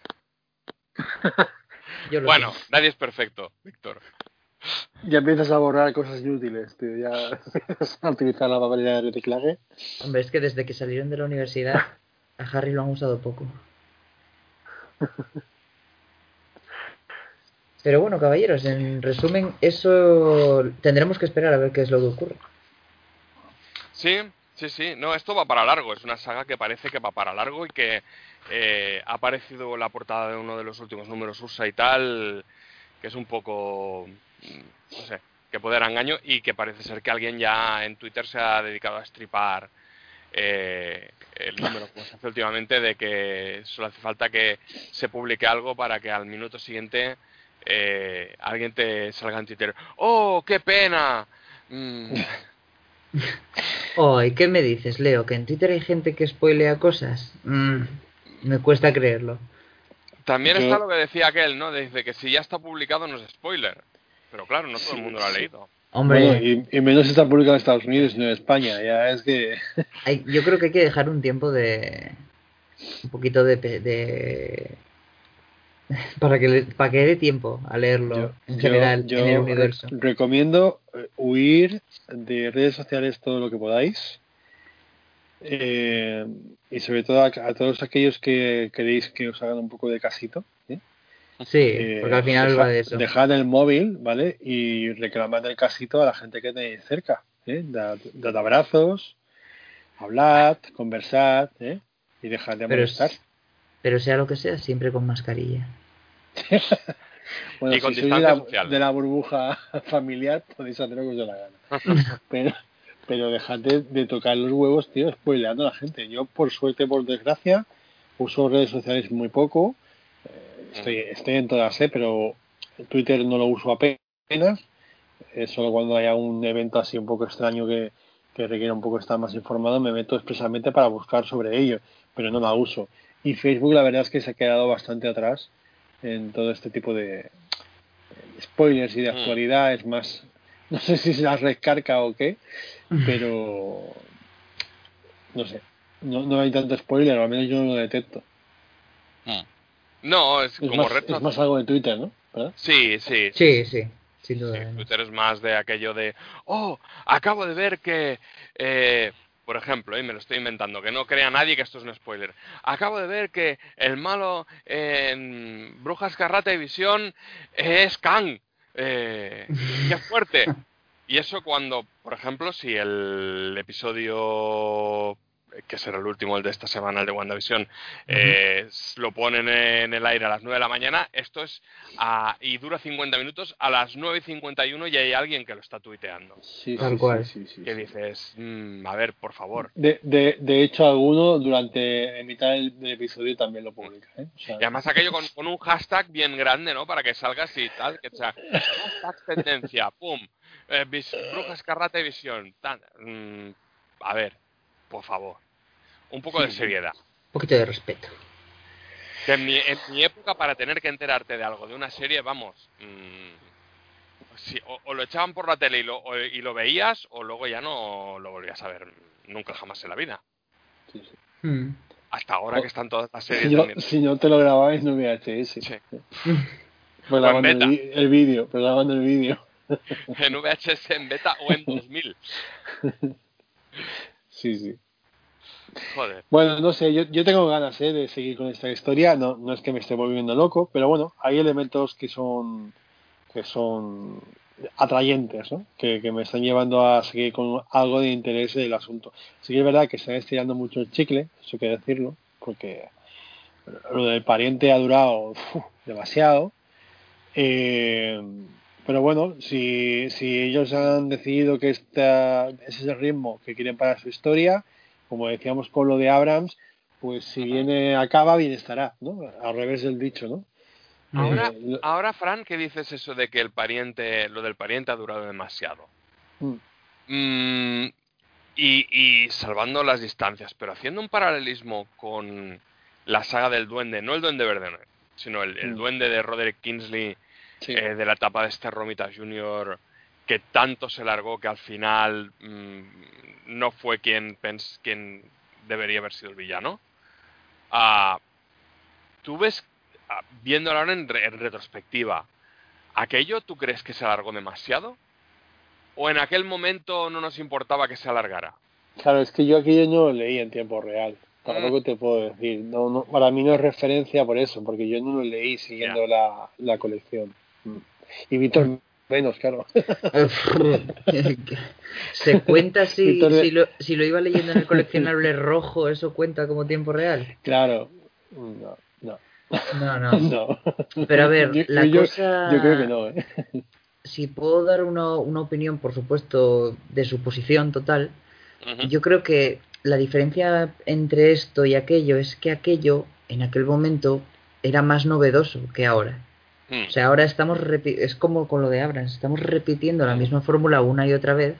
Yo lo Bueno, siento. nadie es perfecto, Víctor. Ya empiezas a borrar cosas inútiles, tío. Ya empiezas a utilizar la papelera de reciclaje. Hombre, es que desde que salieron de la universidad, a Harry lo han usado poco. Pero bueno, caballeros, en resumen, eso tendremos que esperar a ver qué es lo que ocurre. Sí, sí, sí. No, esto va para largo. Es una saga que parece que va para largo y que ha aparecido la portada de uno de los últimos números USA y tal, que es un poco, no sé, que puede dar engaño y que parece ser que alguien ya en Twitter se ha dedicado a estripar el número, como se hace últimamente, de que solo hace falta que se publique algo para que al minuto siguiente alguien te salga en Twitter. ¡Oh, qué pena! Mm, Oh, ¿y qué me dices, Leo? ¿Que en Twitter hay gente que spoilea cosas? Me cuesta creerlo. También está Yo, lo que decía aquel, ¿no? Dice que si ya está publicado no es spoiler. Pero claro, no todo el sí, mundo lo ha sí. leído. Bueno, Hombre, y menos está publicado en Estados Unidos, sino en España. Ya es que. yo creo que hay que dejar un tiempo un poquito para que dé tiempo a leerlo en general en el universo. Recomiendo huir de redes sociales todo lo que podáis. Y sobre todo a todos aquellos que queréis que os hagan un poco de casito. ¿Eh? Sí, porque al final va de eso. Dejad el móvil, ¿vale? Y reclamad el casito a la gente que tenéis cerca. Dad abrazos, hablad, conversad, ¿eh? Y dejad de Pero, molestar. pero sea lo que sea, siempre con mascarilla. Bueno, Y si con sois distancia de social. la burbuja familiar, podéis hacer lo que os dé la gana. Pero, pero dejad de tocar los huevos, tío, spoileando a la gente. Yo, por suerte, por desgracia, uso redes sociales muy poco. Estoy en todas, pero Twitter no lo uso apenas. Solo cuando haya un evento así un poco extraño que requiera un poco estar más informado, me meto expresamente para buscar sobre ello, pero no la uso. Y Facebook, la verdad es que se ha quedado bastante atrás en todo este tipo de spoilers y de Mm. actualidad. Es más, no sé si se las recarga o qué, pero no sé. No hay tanto spoiler, o al menos yo no lo detecto. Mm. No, es como red Es social. más algo de Twitter, ¿no? ¿Verdad? Sí, sí, sí, Sí, sí. sí, sin Sí, duda sí. además. Twitter es más de aquello de, oh, acabo de ver que, por ejemplo, y me lo estoy inventando, que no crea nadie que esto es un spoiler. Acabo de ver que el malo en Bruja Escarlata y Visión es Kang. ¡Qué fuerte! Y eso cuando, por ejemplo, si el episodio, que será el último, el de esta semana, el de WandaVision, lo ponen en el aire a las 9 de la mañana, esto es y dura 50 minutos, a las 9:51 ya hay alguien que lo está tuiteando, Sí, ¿no? sí, Tal sí, cual. sí, sí, Que sí. dices, a ver, por favor. De hecho, alguno en mitad del episodio también lo Mm. publica, ¿eh? O sea, Y además aquello con un hashtag bien grande, ¿no? Para que salgas y tal, que sea hashtag tendencia, pum, Bruja Escarlata y Visión, a ver, por favor, un poco de sí, sí. seriedad. Un poquito de respeto. Que en mi época, para tener que enterarte de algo, de una serie, vamos, o lo echaban por la tele y lo veías, o luego ya no lo volvías a ver nunca jamás en la vida. Sí, sí. Mm. Hasta ahora que O- están todas las si, series no, en, si no te lo grababas en VHS, sí, o en grabando beta, el vídeo, grabando el vídeo. en VHS, en beta o en 2000. Sí, sí. Joder. Bueno, no sé, yo tengo ganas de seguir con esta historia. No es que me esté volviendo loco, pero bueno, hay elementos que son atrayentes, ¿no? Que me están llevando a seguir con algo de interés del asunto. Sí que es verdad que se está estirando mucho el chicle, eso hay que decirlo, porque lo del pariente ha durado demasiado. Eh, pero bueno, si ellos han decidido que ese es el ritmo que quieren para su historia, como decíamos con lo de Abrams, pues si viene acaba, bien estará, ¿no? Al revés del dicho, ¿no? Ahora, Eh, ahora, Fran, ¿qué dices eso de que lo del pariente ha durado demasiado? mm, Mm, y salvando las distancias, pero haciendo un paralelismo con la saga del Duende, no el Duende Verde, no, sino el mm, Duende de Roderick Kingsley, sí. de la etapa de este Romita Jr., que tanto se largó que al final no fue quien debería haber sido el villano. Ah, ¿Tú ves, viéndolo ahora en retrospectiva, aquello tú crees que se alargó demasiado? ¿O en aquel momento no nos importaba que se alargara? Claro, es que yo aquí no lo leí en tiempo real. Mm, Tampoco te puedo decir. No, no, para mí no es referencia por eso, porque yo no lo leí ya. siguiendo la colección. Mm. Y Víctor menos, claro. Se cuenta Víctor, si lo iba leyendo en el coleccionable rojo, ¿eso cuenta como tiempo real? claro. No, no. No, no. No. Pero a ver, la Yo creo que cosa, no, ¿eh? si puedo dar una opinión, por supuesto, de su posición total, Ujú, yo creo que la diferencia entre esto y aquello es que aquello, en aquel momento, era más novedoso que ahora. O mm, sea, ahora es como con lo de Abrams, estamos repitiendo la misma fórmula una y otra vez.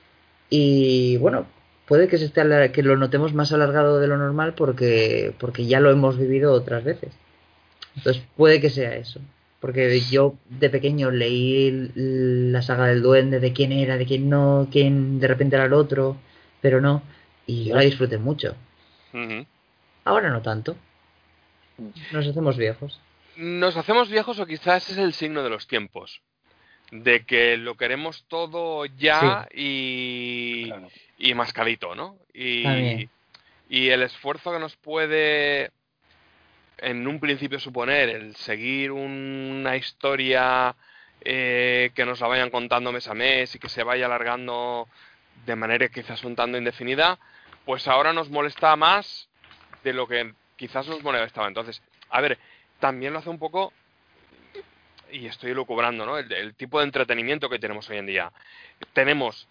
Y bueno, puede que que lo notemos más alargado de lo normal porque ya lo hemos vivido otras veces. Entonces puede que sea eso. Porque yo de pequeño leí la saga del duende, de quién era, de quién no, quién de repente era el otro, pero no. Y yo la disfruté mucho. ujú. Ahora no tanto. Nos hacemos viejos. Nos hacemos viejos o quizás es el signo de los tiempos, de que lo queremos todo Sí, ya Claro. y mascadito, ¿no? también. Y el esfuerzo que nos puede en un principio suponer el seguir una historia que nos la vayan contando mes a mes y que se vaya alargando de manera quizás un tanto indefinida, pues ahora nos molesta más de lo que quizás nos molestaba. Entonces, a ver, también lo hace un poco, y estoy lucubrando, ¿no? El tipo de entretenimiento que tenemos hoy en día. Tenemos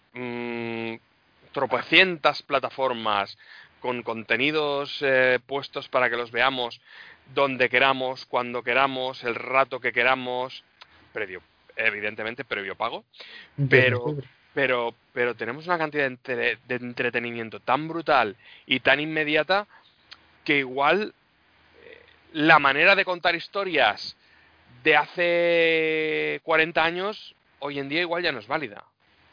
tropecientas plataformas con contenidos puestos para que los veamos donde queramos, cuando queramos, el rato que queramos, evidentemente previo pago, Un Dios nos pero, libre. pero tenemos una cantidad de entretenimiento tan brutal y tan inmediata que igual la manera de contar historias de hace 40 años, hoy en día igual ya no es válida.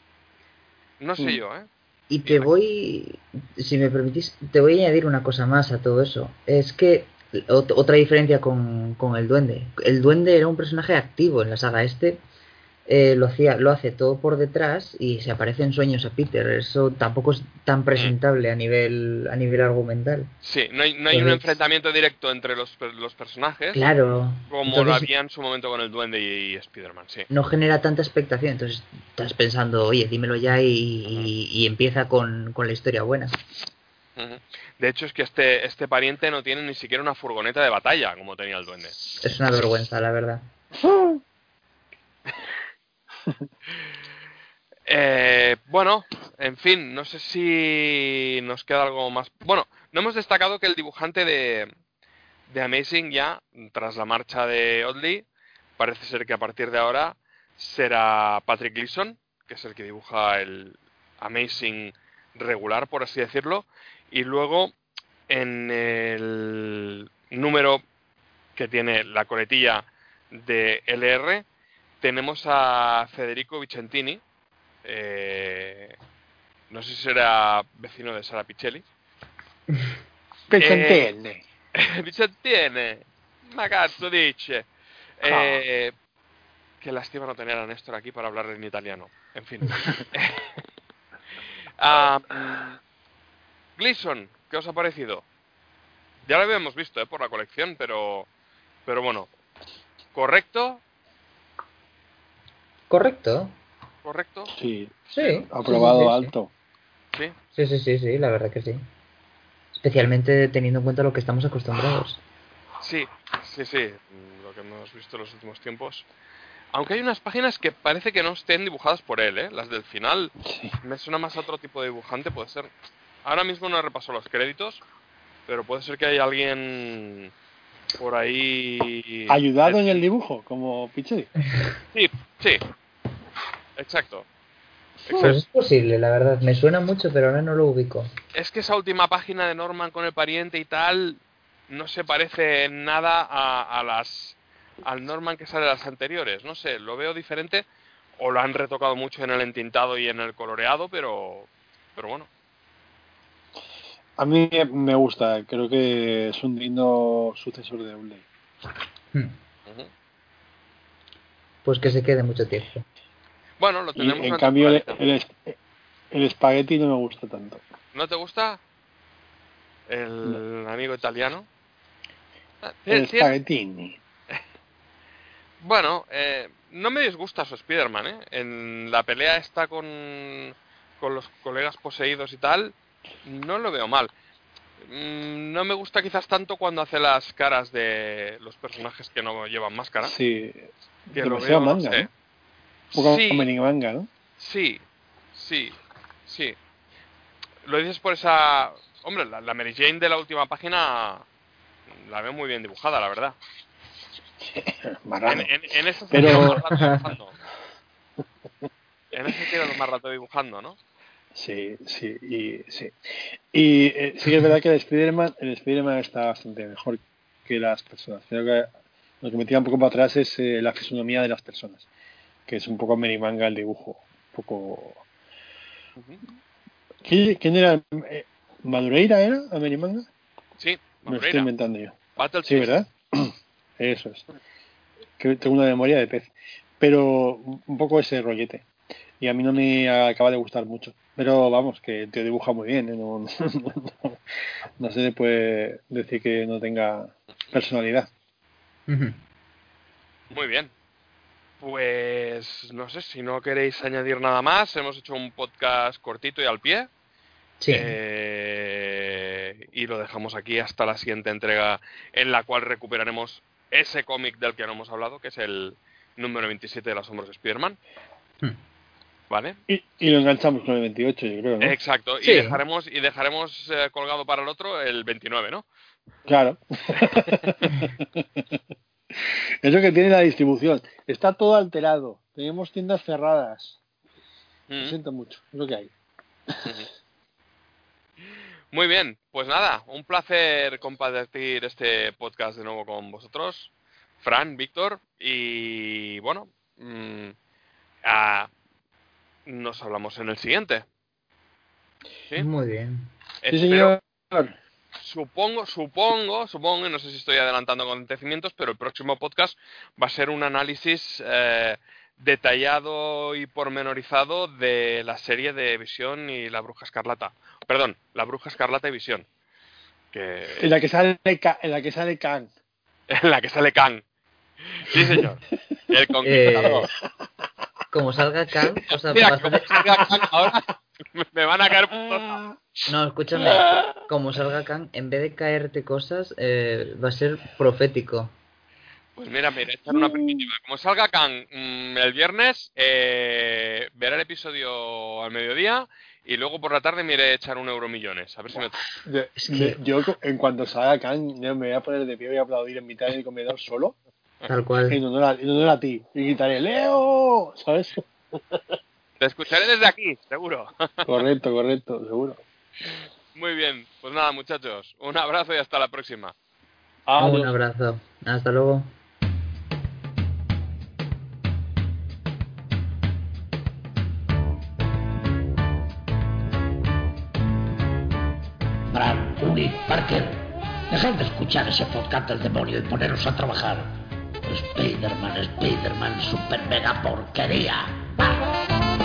No sé Mm, yo, ¿eh? Y Dime. si me permitís, te voy a añadir una cosa más a todo eso. Es que otra diferencia con el duende. El duende era un personaje activo en la saga. Lo hace todo por detrás y se aparece en sueños a Peter. Eso tampoco es tan Mm. presentable a nivel argumental. Sí, no hay un Entonces, enfrentamiento directo entre los personajes claro, como lo entonces había en su momento con el Duende y Spider-Man, sí. no genera tanta expectación. Entonces estás pensando, oye, dímelo ya Ujú, y empieza con la historia buena. ujú. De hecho, es que este pariente no tiene ni siquiera una furgoneta de batalla como tenía el Duende. Es una vergüenza, la verdad. Bueno, en fin, no sé si nos queda algo más. Bueno, no hemos destacado que el dibujante de Amazing ya, tras la marcha de Oddly, parece ser que a partir de ahora será Patrick Gleason, que es el que dibuja el Amazing regular, por así decirlo, y luego en el número que tiene la coletilla de LR tenemos a Federico Vicentini, eh, no sé si será vecino de Sara Pichelli. Eh, Pesentenne. Vicentini, ma cazzo dice? Ja. Eh, Qué lástima no tener a Néstor aquí para hablar en italiano. En fin. Gleason, ¿qué os ha parecido? Ya lo habíamos visto, por la colección, pero bueno. ¿Correcto? Correcto. ¿Correcto? Sí, Sí, ¿no? Sí, sí, sí, aprobado sí, sí. alto. Sí. Sí, sí, sí, sí, la verdad que sí. Especialmente teniendo en cuenta lo que estamos acostumbrados. Sí, sí, sí. Lo que hemos visto en los últimos tiempos. Aunque hay unas páginas que parece que no estén dibujadas por él, ¿eh? Las del final Sí. me suena más a otro tipo de dibujante, puede ser. ahora mismo no repaso los créditos, pero puede ser que haya alguien por ahí... Ayudado en el dibujo, como Picheri. Sí, sí, exacto. Pues es posible, la verdad. Me suena mucho, pero ahora no lo ubico. Es que esa última página de Norman con el pariente y tal no se parece en nada al Norman que sale de las anteriores. No sé, lo veo diferente o lo han retocado mucho en el entintado y en el coloreado, pero bueno. A mí me gusta, creo que es un digno sucesor de Doomsday. Uh-huh. Pues que se quede mucho tiempo. Bueno, lo Y tenemos en una cambio temporadita. el espagueti no me gusta tanto. ¿No te gusta el amigo italiano? El espaguetini. Bueno, no me disgusta su Spider-Man, ¿eh? En la pelea está con los colegas poseídos y tal, no lo veo mal. No me gusta quizás tanto cuando hace las caras de los personajes que no llevan máscara. Sí, Que lo demasiado veo, manga, no sé. ¿no? Un poco Sí, manga, ¿no? sí. Lo dices por esa... Hombre, la Mary Jane de la última página la veo muy bien dibujada, la verdad. Marrano. En eso se Pero... queda más rato dibujando. En eso se queda más rato dibujando, ¿no? Sí. Y sí que es verdad que el Spider-Man está bastante mejor que las personas. Creo que lo que me tira un poco para atrás es la fisonomía de las personas, que es un poco manga el dibujo. Un poco... Uh-huh. ¿Quién era? ¿Madureira era a Merimanga? Sí, Me lo estoy inventando yo. Battle Sí, Twist. ¿verdad? Eso es. Que tengo una memoria de pez. Pero un poco ese rollete. Y a mí no me acaba de gustar mucho. Pero vamos, que te dibuja muy bien. ¿eh? No se le puede decir que no tenga personalidad. Muy bien. Pues no sé, si no queréis añadir nada más, hemos hecho un podcast cortito y al pie. Sí. Y lo dejamos aquí hasta la siguiente entrega, en la cual recuperaremos ese cómic del que no hemos hablado, que es el número 27 de Las Sombras de Spider-Man. ¿Vale? Y lo enganchamos con el 28, yo creo, ¿no? Exacto, Sí. y dejaremos colgado para el otro el 29, ¿no? Claro. Eso que tiene la distribución. Está todo alterado. Tenemos tiendas cerradas. Lo siento mucho. Es lo que hay. Muy bien, pues nada, un placer compartir este podcast de nuevo con vosotros, Fran, Víctor, y bueno, nos hablamos en el siguiente. ¿Sí? Muy bien. Sí, señor. Supongo, y no sé si estoy adelantando acontecimientos, pero el próximo podcast va a ser un análisis detallado y pormenorizado de la serie de Visión y la Bruja Escarlata. Perdón, la Bruja Escarlata y Visión. En la que sale Kang. En la que sale Kang. Sí, señor. El conquistador. Como salga Kang, o sea, Mira, bastante... como salga Kang ahora me van a caer puntos. No, escúchame, como salga Kang, en vez de caerte cosas, va a ser profético. Pues mira, me iré a echar una primitiva. Como salga Kang el viernes, veré el episodio al mediodía y luego por la tarde me iré a echar un Euromillones. A ver si me... Yo, en cuanto salga Kang, me voy a poner de pie y voy a aplaudir en mitad del comedor solo. Tal cual. En honor a ti. Y gritaré, ¡Leo! ¿Sabes? Te escucharé desde aquí, seguro. Correcto, seguro. Muy bien. Pues nada, muchachos. Un abrazo y hasta la próxima. Adiós. Un abrazo. Hasta luego. Brad, Uli, Parker, dejad de escuchar ese podcast del demonio y poneros a trabajar. Spider-Man, super mega porquería. ¡Ah!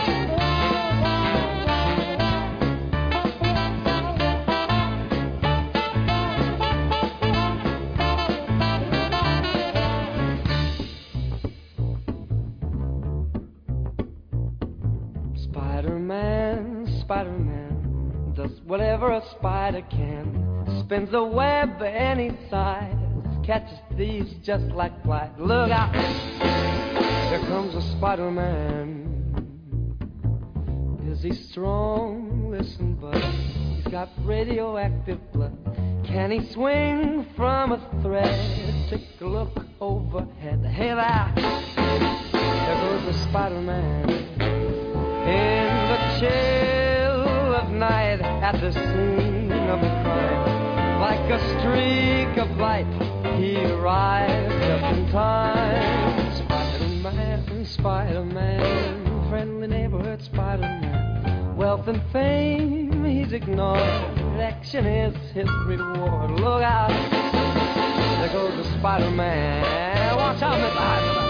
Spider-Man does whatever a spider can. Spins a web any size, catches thieves just like flies. Look out, here comes a Spider-Man. His Is he strong? Listen, bud, he's got radioactive blood. Can he swing from a thread? Take a look overhead. Hey there, there goes the Spider-Man. In the chill of night, at the scene of the crime, like a streak of light, he arrives just in time. Spider-Man, Spider-Man, friendly neighborhood Spider-Man. Wealth and fame he's ignored, action is his reward. Look out, there goes the Spider-Man. Watch out, Miss Spider-Man.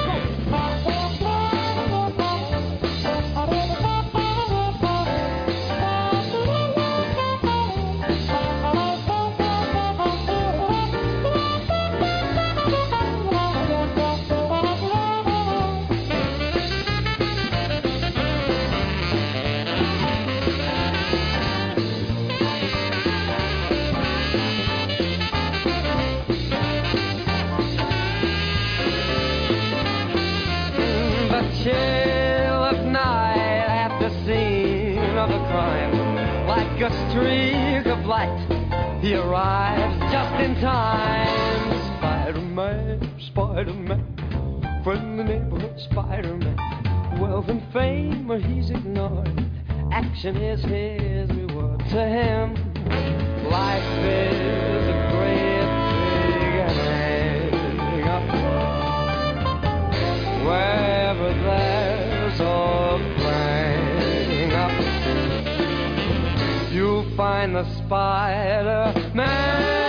Chill of night at the scene of a crime, like a streak of light, he arrives just in time. Spider-Man, Spider-Man, friendly neighborhood Spider-Man. Wealth and fame, or he's ignored, action is his reward. To him, life is a great big hang up. Wherever there's a fling up, you'll find the Spider-Man.